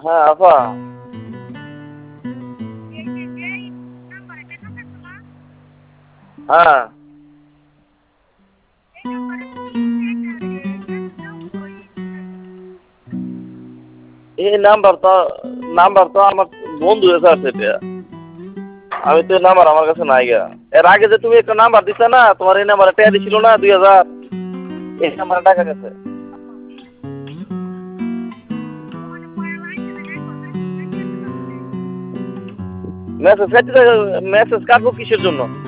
হ্যাঁ আপা। হ্যাঁ এই নাম্বার তো আমার বন্ধু এসে আছে এটা। আমি তো এই নাম্বার আমার কাছে নাই গা। এর আগে যে তুমি একটা নাম্বার দিছো না, তোমার এই নাম্বারে টাকা দিছিল না 2000, এই নাম্বারে টাকা গেছে। মেসেজ কাটবো কিসের জন্য?